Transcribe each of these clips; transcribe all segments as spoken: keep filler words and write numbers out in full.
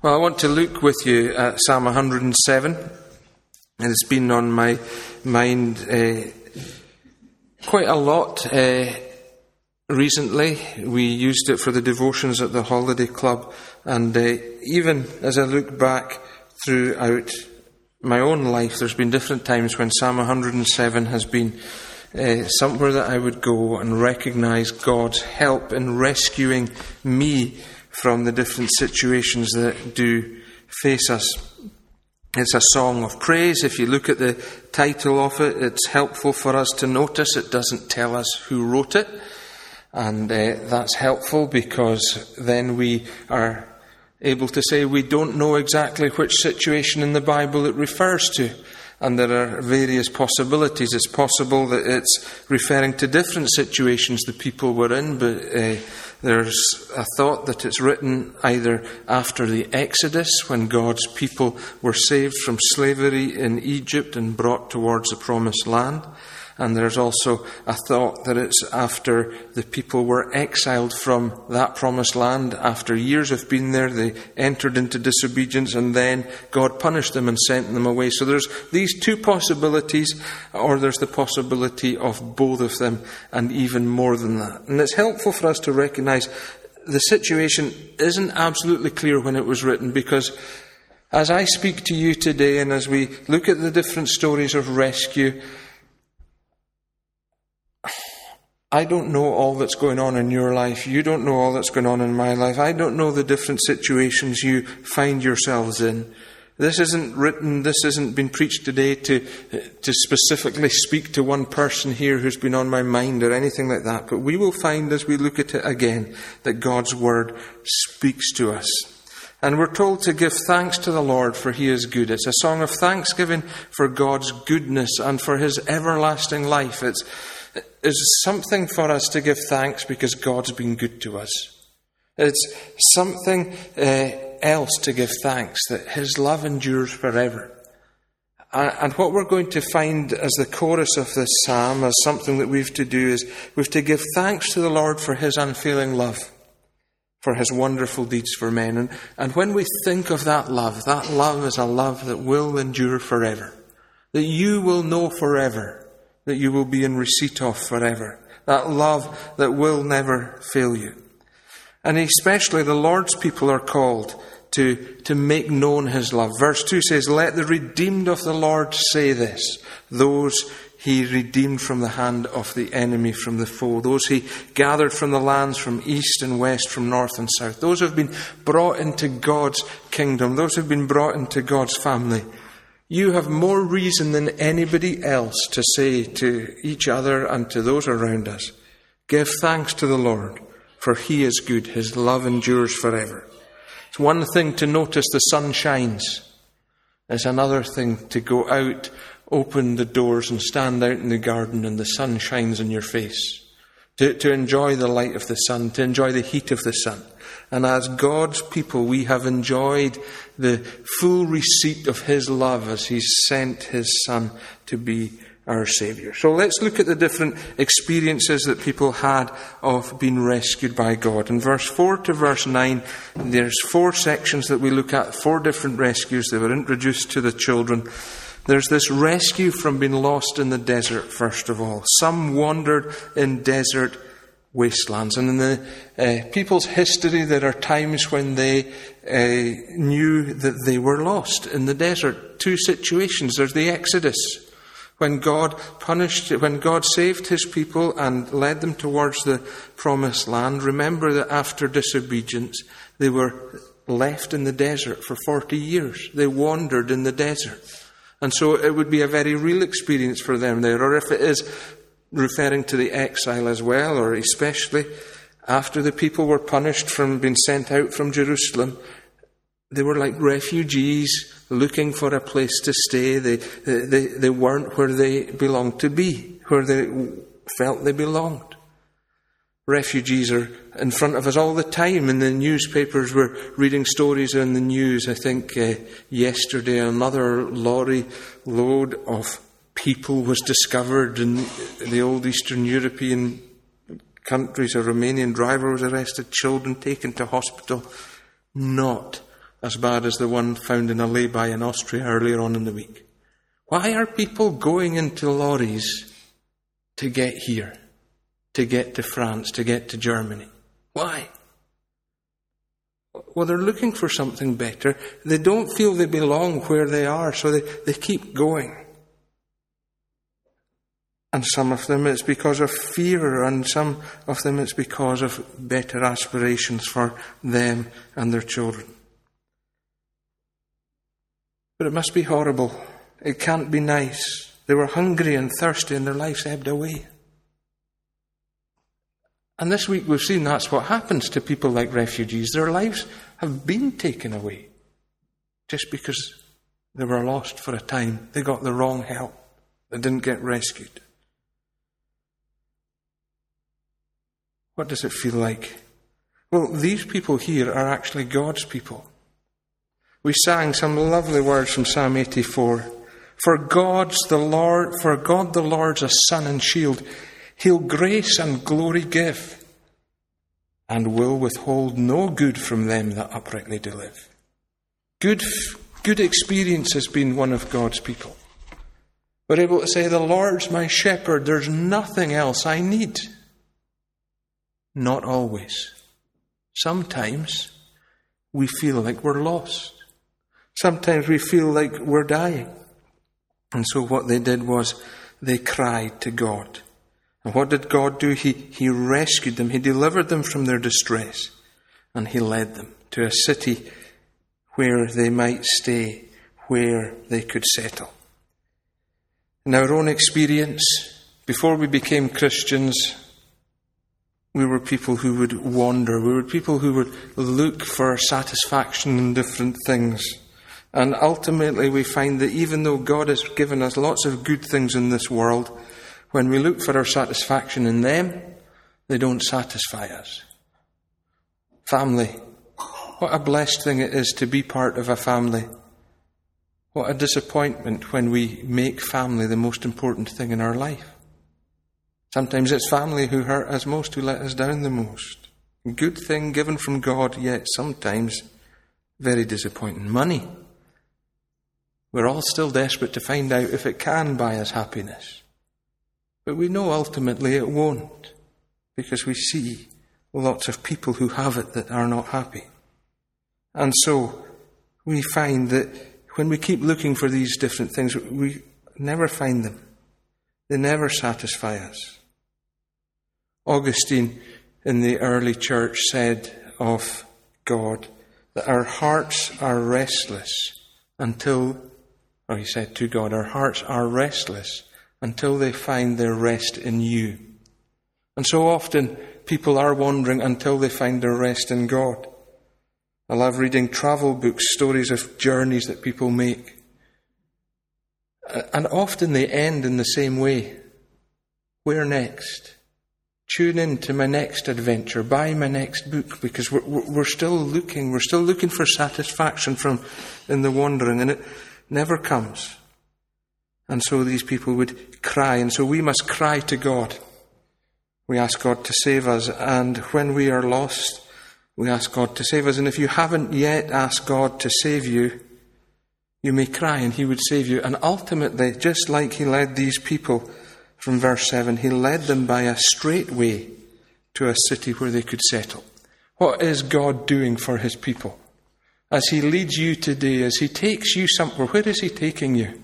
Well, I want to look with you at Psalm one hundred and seven. It's been on my mind uh, quite a lot uh, recently. We used it for the devotions at the Holiday Club, and uh, even as I look back throughout my own life, there's been different times when Psalm one hundred and seven has been uh, somewhere that I would go and recognise God's help in rescuing me from the different situations that do face us. It's a song of praise. If you look at the title of it, it's helpful for us to notice it doesn't tell us who wrote it. And uh, that's helpful because then we are able to say we don't know exactly which situation in the Bible it refers to. And there are various possibilities. It's possible that it's referring to different situations the people were in, but uh, there's a thought that it's written either after the Exodus, when God's people were saved from slavery in Egypt and brought towards the Promised Land. And there's also a thought that it's after the people were exiled from that Promised Land. After years of being there, they entered into disobedience, and then God punished them and sent them away. So there's these two possibilities, or there's the possibility of both of them, and even more than that. And it's helpful for us to recognize the situation isn't absolutely clear when it was written, because as I speak to you today, and as we look at the different stories of rescue, I don't know all that's going on in your life. You don't know all that's going on in my life. I don't know the different situations you find yourselves in. This isn't written, this isn't been preached today to, to specifically speak to one person here who's been on my mind or anything like that. But we will find as we look at it again that God's Word speaks to us. And we're told to give thanks to the Lord, for He is good. It's a song of thanksgiving for God's goodness and for His everlasting life. It's It's something for us to give thanks because God's been good to us. It's something uh, else to give thanks that His love endures forever. Uh, and what we're going to find as the chorus of this psalm, as something that we've to do, is we've to give thanks to the Lord for His unfailing love, for His wonderful deeds for men. And, and when we think of that love, that love is a love that will endure forever, that you will know forever, that you will be in receipt of forever. That love that will never fail you. And especially the Lord's people are called to, to make known His love. Verse two says, "Let the redeemed of the Lord say this, those He redeemed from the hand of the enemy, from the foe, those He gathered from the lands, from east and west, from north and south, those who have been brought into God's kingdom, those who have been brought into God's family. You have more reason than anybody else to say to each other and to those around us, give thanks to the Lord, for He is good. His love endures forever." It's one thing to notice the sun shines. It's another thing to go out, open the doors and stand out in the garden and the sun shines in your face. To, to enjoy the light of the sun, to enjoy the heat of the sun. And as God's people, we have enjoyed the full receipt of His love as He's sent His Son to be our Saviour. So let's look at the different experiences that people had of being rescued by God. In verse four to verse nine, there's four sections that we look at, four different rescues that were introduced to the children. There's this rescue from being lost in the desert, first of all. Some wandered in desert wastelands. And in the uh, people's history, there are times when they uh, knew that they were lost in the desert. Two situations. There's the Exodus, when God punished, when God saved His people and led them towards the Promised Land. Remember that after disobedience, they were left in the desert for forty years. They wandered in the desert. And so it would be a very real experience for them there. Or if it is referring to the exile as well, or especially after the people were punished from being sent out from Jerusalem, they were like refugees looking for a place to stay. They, they, they weren't where they belonged to be, where they felt they belonged. Refugees are in front of us all the time. In the newspapers, we're reading stories in the news. I think uh, yesterday another lorry load of people was discovered in the old Eastern European countries. A Romanian driver was arrested, children taken to hospital. Not as bad as the one found in a lay-by in Austria earlier on in the week. Why are people going into lorries to get here, to get to France, to get to Germany? Why? Well, they're looking for something better. They don't feel they belong where they are, so they, they keep going. And some of them it's because of fear, and some of them it's because of better aspirations for them and their children. But it must be horrible. It can't be nice. They were hungry and thirsty and their lives ebbed away. And this week we've seen that's what happens to people like refugees. Their lives have been taken away just because they were lost for a time. They got the wrong help. They didn't get rescued. What does it feel like? Well, these people here are actually God's people. We sang some lovely words from Psalm eighty-four. For God's the Lord, for God the Lord's a sun and shield. He'll grace and glory give, and will withhold no good from them that uprightly do live. Good, good experience has been one of God's people. We're able to say, the Lord's my shepherd, there's nothing else I need. Not always. Sometimes we feel like we're lost. Sometimes we feel like we're dying. And so what they did was they cried to God. And what did God do? He, he rescued them. He delivered them from their distress. And He led them to a city where they might stay, where they could settle. In our own experience, before we became Christians, we were people who would wander. We were people who would look for satisfaction in different things. And ultimately we find that even though God has given us lots of good things in this world, when we look for our satisfaction in them, they don't satisfy us. Family. What a blessed thing it is to be part of a family. What a disappointment when we make family the most important thing in our life. Sometimes it's family who hurt us most, who let us down the most. A good thing given from God, yet sometimes very disappointing. Money. We're all still desperate to find out if it can buy us happiness. But we know ultimately it won't, because we see lots of people who have it that are not happy. And so we find that when we keep looking for these different things, we never find them. They never satisfy us. Augustine in the early church said of God that our hearts are restless until, or he said to God, our hearts are restless until they find their rest in you. And so often people are wandering until they find their rest in God. I love reading travel books, stories of journeys that people make. And often they end in the same way. Where next? Tune in to my next adventure. Buy my next book, because we're, we're still looking. We're still looking for satisfaction from in the wandering, and it never comes. And so these people would cry, and so we must cry to God. We ask God to save us, and when we are lost, we ask God to save us. And if you haven't yet asked God to save you, you may cry and He would save you. And ultimately, just like He led these people from verse seven, He led them by a straight way to a city where they could settle. What is God doing for His people? As He leads you today, as He takes you somewhere, where is He taking you?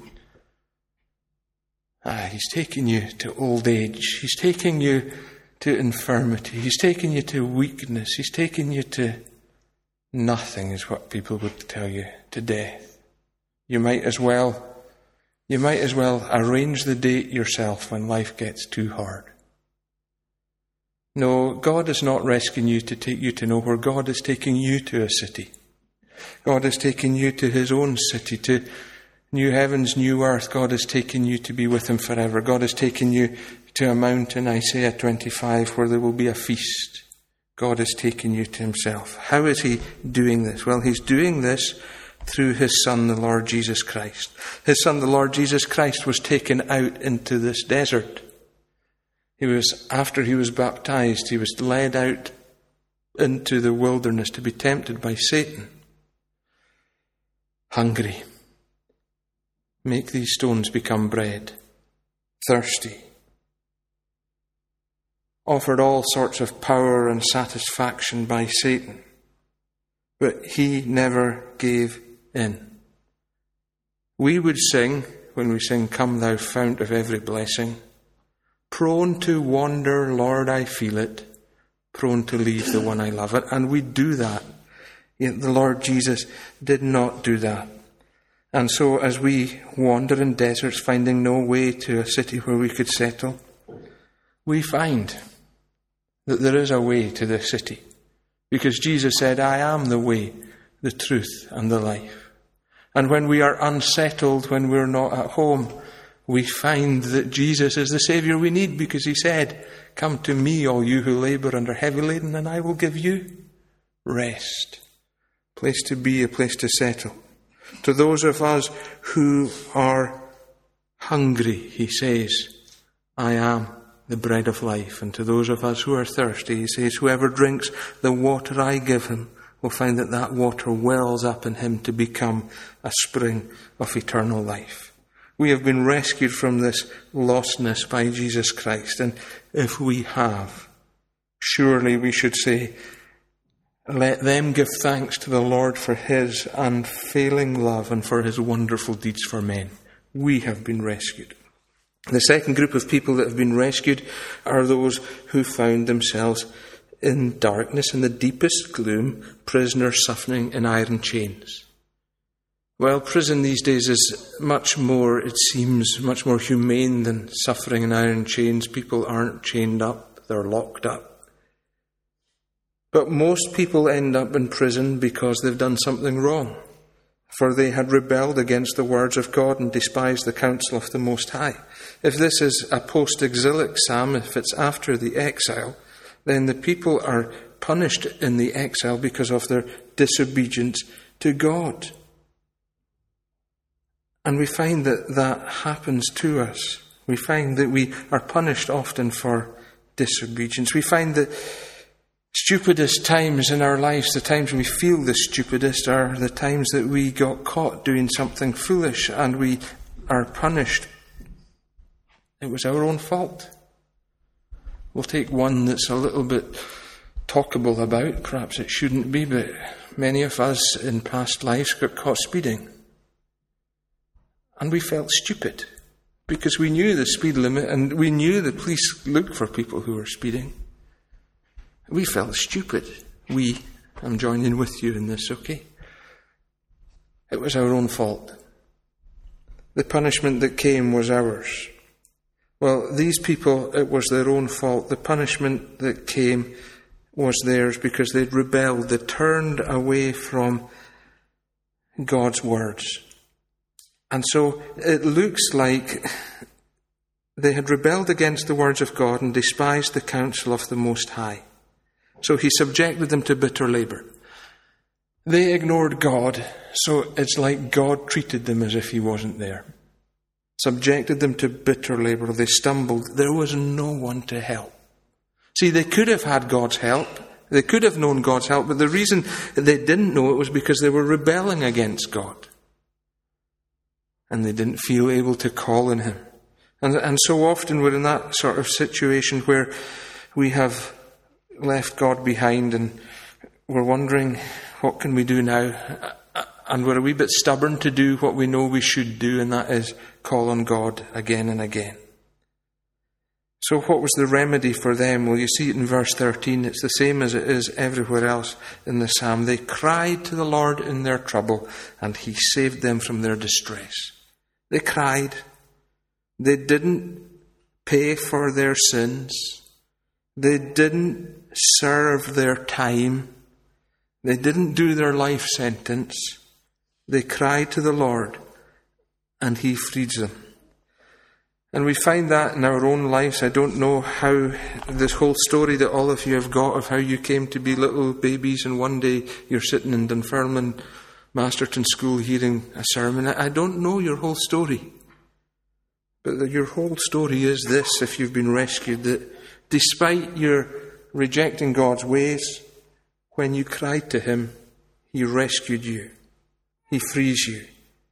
Ah, He's taking you to old age. He's taking you to infirmity. He's taking you to weakness. He's taking you to nothing, is what people would tell you, to death. You might as well, you might as well arrange the date yourself when life gets too hard. No, God is not rescuing you to take you to nowhere. God is taking you to a city. God is taking you to His own city, to new heavens, new earth. God is taking you to be with Him forever. God is taking you to a mountain, Isaiah twenty-five, where there will be a feast. God is taking you to Himself. How is He doing this? Well, He's doing this through His Son, the Lord Jesus Christ. His Son, the Lord Jesus Christ, was taken out into this desert. He was, after He was baptized, He was led out into the wilderness to be tempted by Satan. hungry. Make these stones become bread. Thirsty. Offered all sorts of power and satisfaction by Satan. But he never gave in. We would sing, when we sing, "Come thou fount of every blessing," prone to wander, Lord, I feel it, prone to leave the one I love. And we do that. Yet the Lord Jesus did not do that. And so as we wander in deserts, finding no way to a city where we could settle, we find that there is a way to the city. Because Jesus said, "I am the way, the truth, and the life." And when we are unsettled, when we're not at home, we find that Jesus is the Saviour we need, because he said, "Come to me, all you who labour and are heavy laden, and I will give you rest." A place to be, a place to settle. To those of us who are hungry, he says, "I am the bread of life." And to those of us who are thirsty, he says, "Whoever drinks the water I give him will find that that water wells up in him to become a spring of eternal life." We have been rescued from this lostness by Jesus Christ. And if we have, surely we should say, "Let them give thanks to the Lord for his unfailing love and for his wonderful deeds for men." We have been rescued. The second group of people that have been rescued are those who found themselves in darkness, in the deepest gloom, prisoners suffering in iron chains. Well, prison these days is much more, it seems, much more humane than suffering in iron chains. People aren't chained up, they're locked up. But most people end up in prison because they've done something wrong, for they had rebelled against the words of God and despised the counsel of the Most High. If this is a post-exilic psalm, if it's after the exile, then the people are punished in the exile because of their disobedience to God. And we find that that happens to us. We find that we are punished often for disobedience. We find that stupidest times in our lives, the times we feel the stupidest, are the times that we got caught doing something foolish and we are punished. It was our own fault. We'll take one that's a little bit talkable about. Perhaps it shouldn't be, but many of us in past lives got caught speeding. And we felt stupid because we knew the speed limit and we knew the police looked for people who were speeding. We felt stupid. We, I'm joining with you in this, okay? It was our own fault. The punishment that came was ours. Well, these people, it was their own fault. The punishment that came was theirs because they'd rebelled. They turned away from God's words. And so it looks like they had rebelled against the words of God and despised the counsel of the Most High. So he subjected them to bitter labour. They ignored God, so it's like God treated them as if he wasn't there. Subjected them to bitter labour. They stumbled. There was no one to help. See, they could have had God's help. They could have known God's help, but the reason they didn't know it was because they were rebelling against God. And they didn't feel able to call on him. And, and so often we're in that sort of situation where we have left God behind and we're wondering, what can we do now? And we're a wee bit stubborn to do what we know we should do, and that is call on God again and again. So what was the remedy for them? Well, you see it in verse thirteen. It's the same as it is everywhere else in the psalm. They cried to the Lord in their trouble, and he saved them from their distress. They cried. They didn't pay for their sins. They didn't serve their time. They didn't do their life sentence. They cried to the Lord, and he frees them. And we find that in our own lives. I don't know how this whole story that all of you have got of how you came to be little babies and one day you're sitting in Dunfermline Masterton School hearing a sermon. I don't know your whole story. But your whole story is this, if you've been rescued, that despite your rejecting God's ways, when you cried to him, he rescued you. He frees you.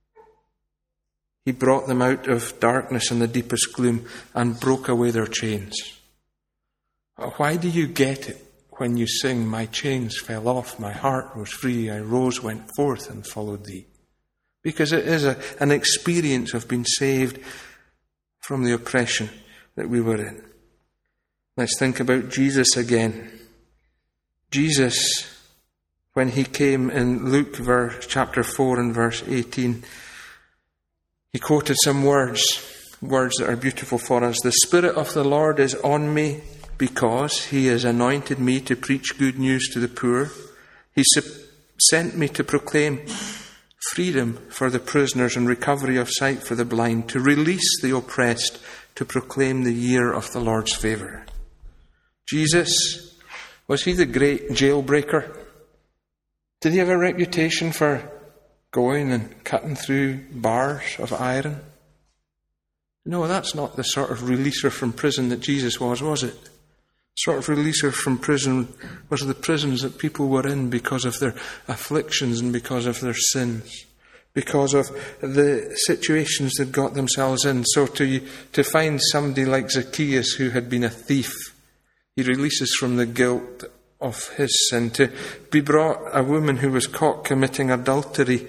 He brought them out of darkness and the deepest gloom and broke away their chains. Why do you get it when you sing, my chains fell off, my heart was free, I rose, went forth and followed thee? Because it is a, an experience of being saved from the oppression that we were in. Let's think about Jesus again. Jesus, when he came in Luke verse, chapter four and verse eighteen, he quoted some words, words that are beautiful for us. The Spirit of the Lord is on me because he has anointed me to preach good news to the poor. He sent me to proclaim freedom for the prisoners and recovery of sight for the blind, to release the oppressed, to proclaim the year of the Lord's favour. Jesus, was he the great jailbreaker? Did he have a reputation for going and cutting through bars of iron? No, that's not the sort of releaser from prison that Jesus was, was it? The sort of releaser from prison was the prisons that people were in because of their afflictions and because of their sins, because of the situations they'd got themselves in. So to, to find somebody like Zacchaeus who had been a thief, he releases from the guilt of his sin. To be brought a woman who was caught committing adultery,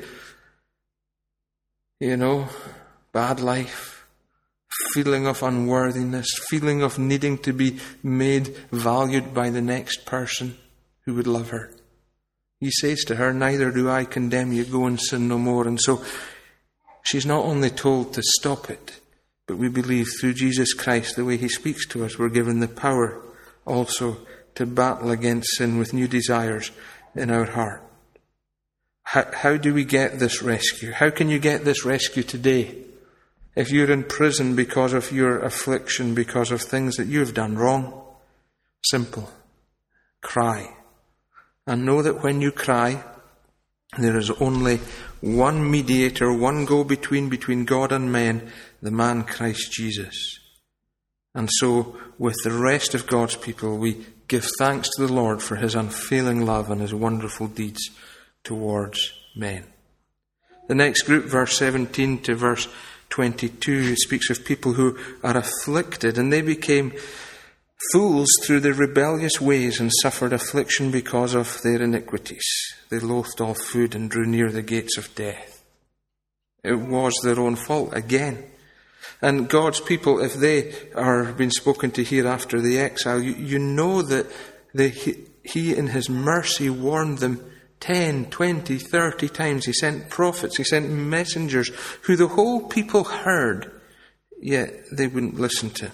you know, bad life, feeling of unworthiness, feeling of needing to be made valued by the next person who would love her. He says to her, neither do I condemn you, go and sin no more. And so she's not only told to stop it, but we believe through Jesus Christ, the way he speaks to us, we're given the power also to battle against sin with new desires in our heart. How, how do we get this rescue? How can you get this rescue today? If you're in prison because of your affliction, because of things that you've done wrong, simple. Cry. And know that when you cry, there is only one mediator, one go-between between God and men, the man Christ Jesus. And so, with the rest of God's people, we give thanks to the Lord for his unfailing love and his wonderful deeds towards men. The next group, verse seventeen to verse twenty-two, speaks of people who are afflicted, and they became fools through their rebellious ways and suffered affliction because of their iniquities. They loathed all food and drew near the gates of death. It was their own fault again. And God's people, if they are being spoken to here after the exile, you, you know that they, he, he in his mercy warned them ten, twenty, thirty times. He sent prophets, he sent messengers who the whole people heard, yet they wouldn't listen to him.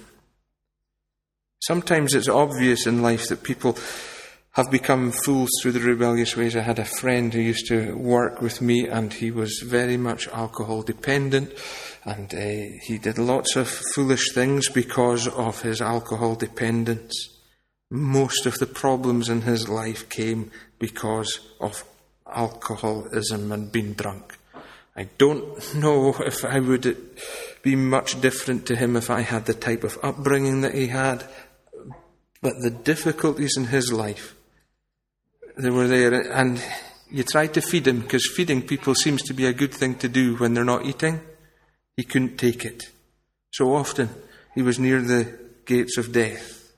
Sometimes it's obvious in life that people have become fools through the rebellious ways. I had a friend who used to work with me, and he was very much alcohol dependent, and uh, he did lots of foolish things because of his alcohol dependence. Most of the problems in his life came because of alcoholism and being drunk. I don't know if I would be much different to him if I had the type of upbringing that he had, but the difficulties in his life, they were there, and you tried to feed him, because feeding people seems to be a good thing to do when they're not eating. He couldn't take it. So often he was near the gates of death.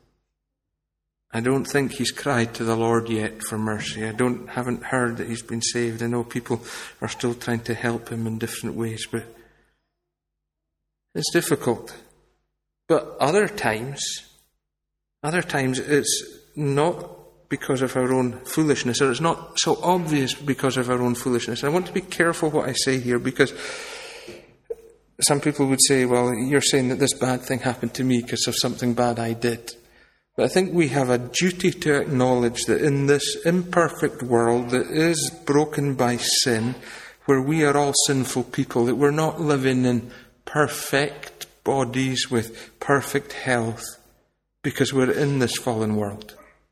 I don't think he's cried to the Lord yet for mercy. I don't haven't heard that he's been saved. I know people are still trying to help him in different ways, but it's difficult. But other times, other times it's not because of our own foolishness, or it's not so obvious because of our own foolishness. I want to be careful what I say here, because some people would say, well, you're saying that this bad thing happened to me because of something bad I did. But I think we have a duty to acknowledge that in this imperfect world that is broken by sin, where we are all sinful people, that we're not living in perfect bodies with perfect health because we're in this fallen world.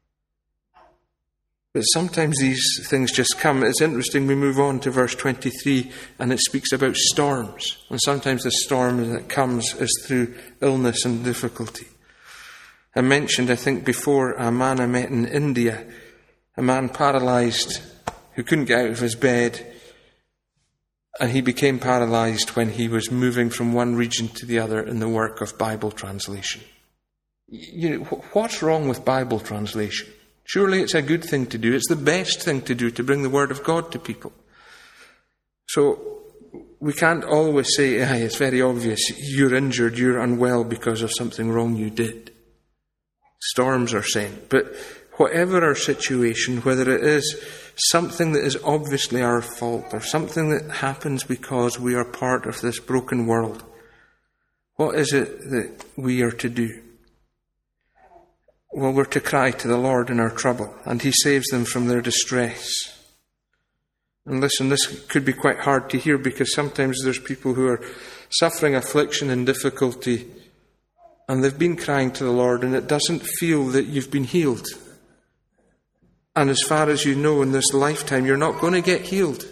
But sometimes these things just come. It's interesting, we move on to verse twenty-three, and it speaks about storms. And sometimes the storm that comes is through illness and difficulty. I mentioned, I think before, a man I met in India, a man paralysed who couldn't get out of his bed. And he became paralyzed when he was moving from one region to the other in the work of Bible translation. You know, what's wrong with Bible translation? Surely it's a good thing to do. It's the best thing to do to bring the Word of God to people. So we can't always say, ah, it's very obvious, you're injured, you're unwell because of something wrong you did. Storms are sent. But whatever our situation, whether it is something that is obviously our fault or something that happens because we are part of this broken world, what is it that we are to do? Well, we're to cry to the Lord in our trouble, and He saves them from their distress. And listen, this could be quite hard to hear, because sometimes there's people who are suffering affliction and difficulty, and they've been crying to the Lord, and it doesn't feel that you've been healed. And as far as you know, in this lifetime, you're not going to get healed.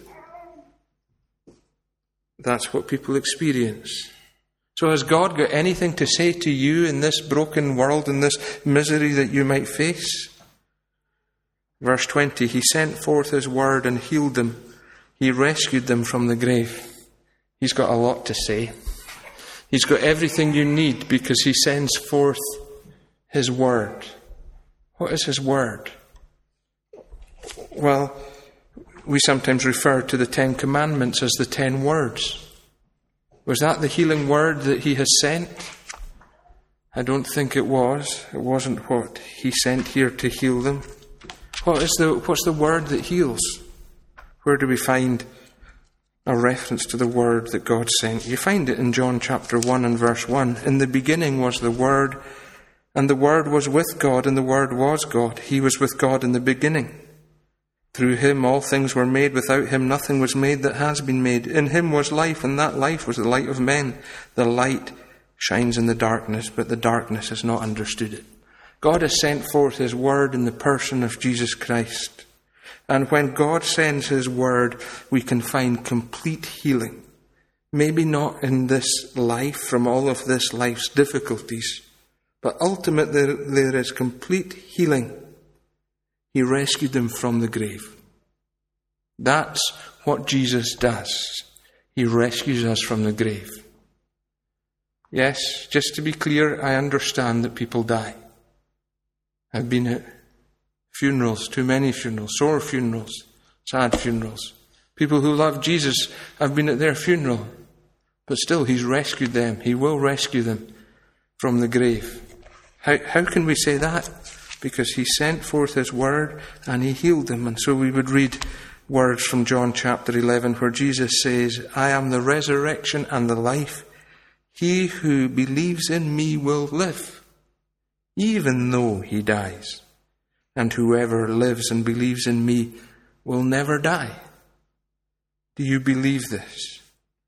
That's what people experience. So has God got anything to say to you in this broken world, in this misery that you might face? Verse twenty, He sent forth His word and healed them. He rescued them from the grave. He's got a lot to say. He's got everything you need because He sends forth His word. What is His word? Well, we sometimes refer to the Ten Commandments as the Ten Words. Was that the healing word that He has sent? I don't think it was. It wasn't what He sent here to heal them. What is the, what's the word that heals? Where do we find a reference to the word that God sent? You find it in John chapter one and verse one. In the beginning was the Word, and the Word was with God, and the Word was God. He was with God in the beginning. Through Him all things were made. Without Him nothing was made that has been made. In Him was life, and that life was the light of men. The light shines in the darkness, but the darkness has not understood it. God has sent forth His word in the person of Jesus Christ. And when God sends His word, we can find complete healing. Maybe not in this life, from all of this life's difficulties, but ultimately there is complete healing. He rescued them from the grave. That's what Jesus does. He rescues us from the grave. Yes, just to be clear, I understand that people die. I've been at funerals, too many funerals, sore funerals, sad funerals. People who love Jesus, I've been at their funeral. But still, He's rescued them. He will rescue them from the grave. How, how can we say that? Because He sent forth His word and He healed them. And so we would read words from John chapter eleven where Jesus says, I am the resurrection and the life. He who believes in me will live, even though he dies. And whoever lives and believes in me will never die. Do you believe this?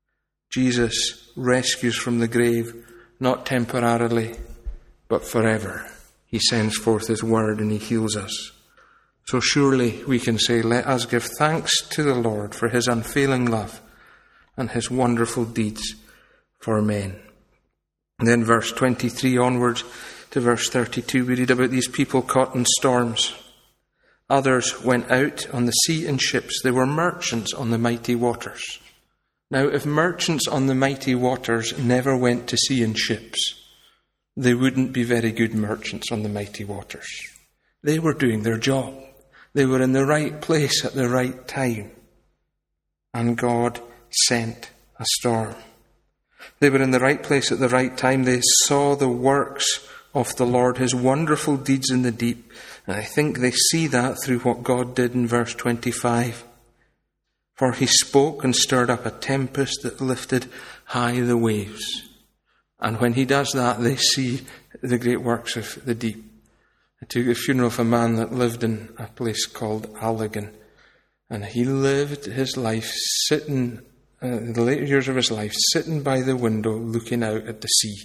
Jesus rescues from the grave, not temporarily, but forever. He sends forth His word and He heals us. So surely we can say, let us give thanks to the Lord for His unfailing love and His wonderful deeds for men. And then verse twenty-three onwards to verse thirty-two, we read about these people caught in storms. Others went out on the sea in ships. They were merchants on the mighty waters. Now, if merchants on the mighty waters never went to sea in ships, they wouldn't be very good merchants on the mighty waters. They were doing their job. They were in the right place at the right time. And God sent a storm. They were in the right place at the right time. They saw the works of the Lord, His wonderful deeds in the deep. And I think they see that through what God did in verse twenty-five. For He spoke and stirred up a tempest that lifted high the waves. And when He does that, they see the great works of the deep. I took the funeral of a man that lived in a place called Allegan. And he lived his life sitting, uh, in the later years of his life, sitting by the window looking out at the sea.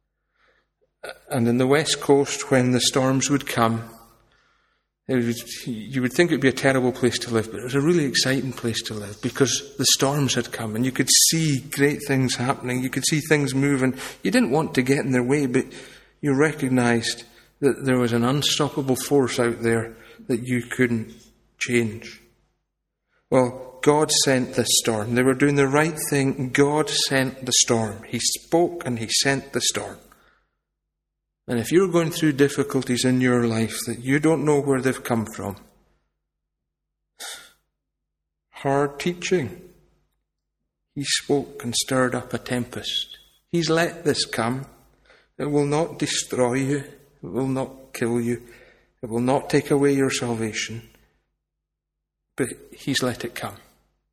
And in the west coast, when the storms would come, it was, you would think it would be a terrible place to live, but it was a really exciting place to live because the storms had come and you could see great things happening. You could see things moving. You didn't want to get in their way, but you recognized that there was an unstoppable force out there that you couldn't change. Well, God sent this storm. They were doing the right thing. God sent the storm. He spoke and he sent the storm. And if you're going through difficulties in your life that you don't know where they've come from, hard teaching. He spoke and stirred up a tempest. He's let this come. It will not destroy you. It will not kill you. It will not take away your salvation. But he's let it come.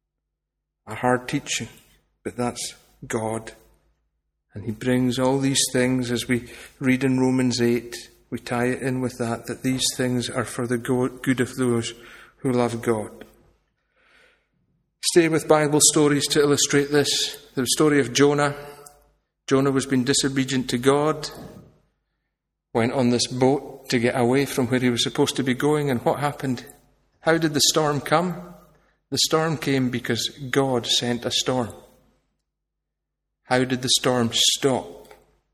A hard teaching. But that's God. And he brings all these things, as we read in Romans eight, we tie it in with that, that these things are for the good of those who love God. Stay with Bible stories to illustrate this. The story of Jonah. Jonah was being disobedient to God, went on this boat to get away from where he was supposed to be going, and what happened? How did the storm come? The storm came because God sent a storm. How did the storm stop?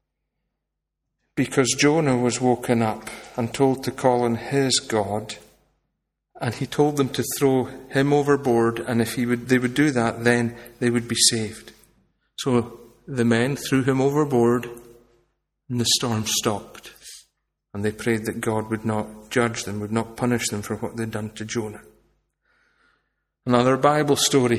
Because Jonah was woken up and told to call on his God, and he told them to throw him overboard, and if he would, they would do that, then they would be saved. So the men threw him overboard, and the storm stopped. And they prayed that God would not judge them, would not punish them for what they'd done to Jonah. Another Bible story.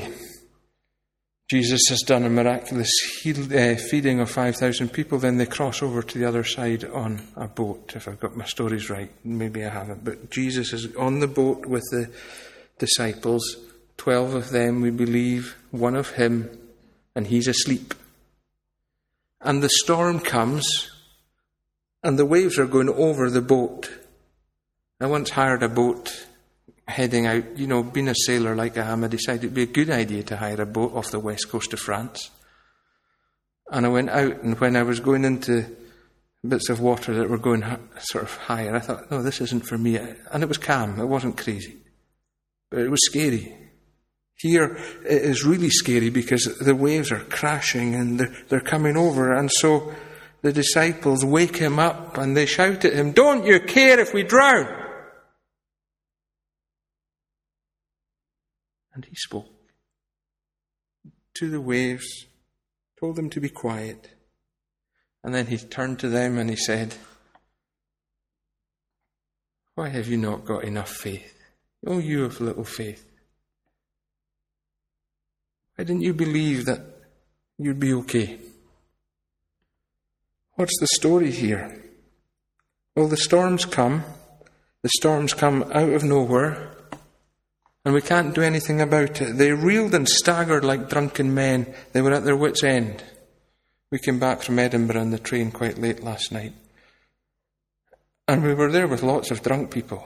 Jesus has done a miraculous heal, uh, feeding of five thousand people. Then they cross over to the other side on a boat. If I've got my stories right, maybe I haven't. But Jesus is on the boat with the disciples. Twelve of them, we believe, one of him, and he's asleep. And the storm comes, and the waves are going over the boat. I once hired a boat heading out, you know, being a sailor like I am, I decided it'd be a good idea to hire a boat off the west coast of France. And I went out, and when I was going into bits of water that were going sort of higher, I thought, no, this isn't for me. And it was calm, it wasn't crazy. But it was scary. Here it is really scary because the waves are crashing and they're, they're coming over. And so the disciples wake him up and they shout at him, "Don't you care if we drown?" And he spoke to the waves, told them to be quiet. And then he turned to them and he said, "Why have you not got enough faith? Oh, you of little faith. Why didn't you believe that you'd be okay?" What's the story here? Well, the storms come. The storms come out of nowhere. And we can't do anything about it. They reeled and staggered like drunken men. They were at their wits' end. We came back from Edinburgh on the train quite late last night. And we were there with lots of drunk people.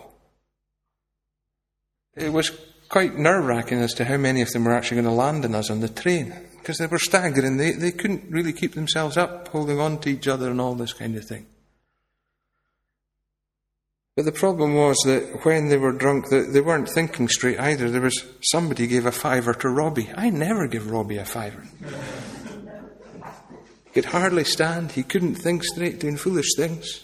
It was quite nerve-wracking as to how many of them were actually going to land on us on the train. Because they were staggering. They, they couldn't really keep themselves up, holding on to each other and all this kind of thing. But the problem was that when they were drunk, they weren't thinking straight either. There was somebody gave a fiver to Robbie. I never give Robbie a fiver. He could hardly stand. He couldn't think straight, doing foolish things.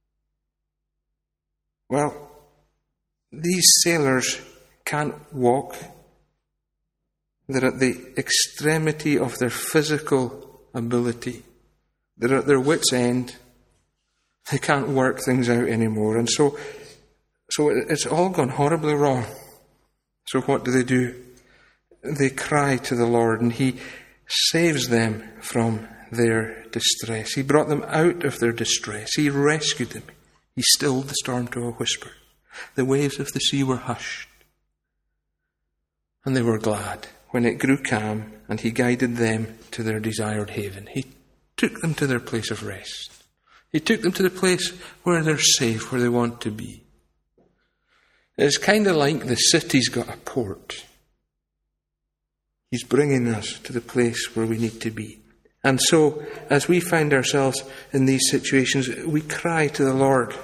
Well, these sailors can't walk. They're at the extremity of their physical ability. They're at their wits' end. They can't work things out anymore. And so, so it's all gone horribly wrong. So what do they do? They cry to the Lord, and he saves them from their distress. He brought them out of their distress. He rescued them. He stilled the storm to a whisper. The waves of the sea were hushed. And they were glad when it grew calm, and he guided them to their desired haven. He took them to their place of rest. He took them to the place where they're safe, where they want to be. It's kind of like the city's got a port. He's bringing us to the place where we need to be. And so, as we find ourselves in these situations, we cry to the Lord.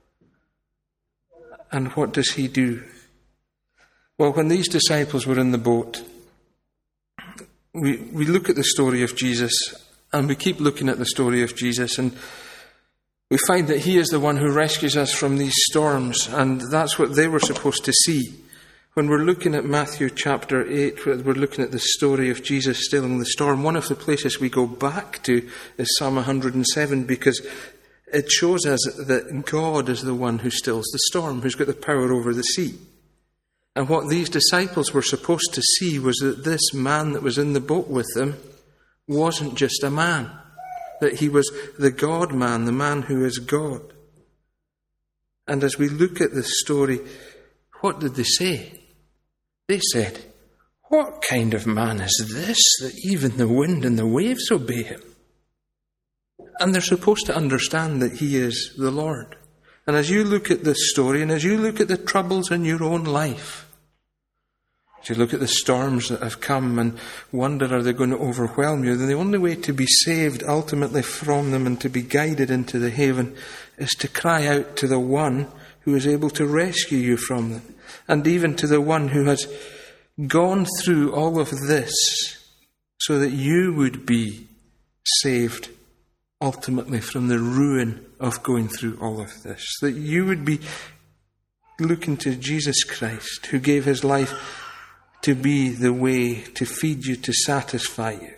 And what does he do? Well, when these disciples were in the boat, we, we look at the story of Jesus, and we keep looking at the story of Jesus, and we find that he is the one who rescues us from these storms, and that's what they were supposed to see. When we're looking at Matthew chapter eight, we're looking at the story of Jesus stilling the storm, one of the places we go back to is Psalm one hundred seven, because it shows us that God is the one who stills the storm, who's got the power over the sea. And what these disciples were supposed to see was that this man that was in the boat with them wasn't just a man, that he was the God-man, the man who is God. And as we look at this story, what did they say? They said, "What kind of man is this that even the wind and the waves obey him?" And they're supposed to understand that he is the Lord. And as you look at this story, and as you look at the troubles in your own life, as you look at the storms that have come and wonder, are they going to overwhelm you? Then the only way to be saved ultimately from them and to be guided into the haven is to cry out to the one who is able to rescue you from them. And even to the one who has gone through all of this so that you would be saved ultimately from the ruin of going through all of this. That you would be looking to Jesus Christ, who gave his life to be the way to feed you, to satisfy you.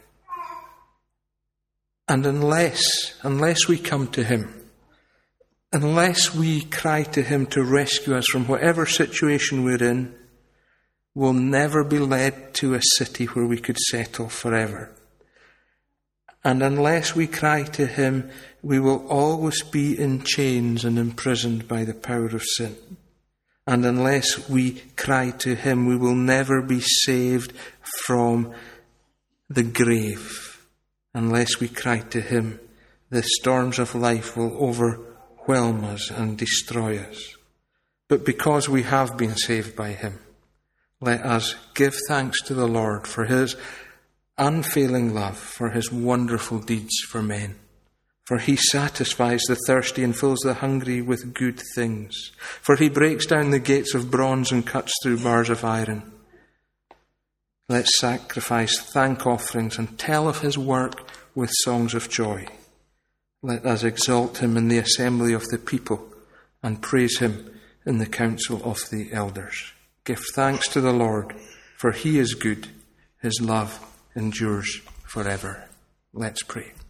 And unless, unless we come to him, unless we cry to him to rescue us from whatever situation we're in, we'll never be led to a city where we could settle forever. And unless we cry to him, we will always be in chains and imprisoned by the power of sin. And unless we cry to him, we will never be saved from the grave. Unless we cry to him, the storms of life will overwhelm us and destroy us. But because we have been saved by him, let us give thanks to the Lord for his unfailing love, for his wonderful deeds for men. For he satisfies the thirsty and fills the hungry with good things. For he breaks down the gates of bronze and cuts through bars of iron. Let's sacrifice thank offerings and tell of his work with songs of joy. Let us exalt him in the assembly of the people and praise him in the council of the elders. Give thanks to the Lord, for he is good. His love endures forever. Let's pray.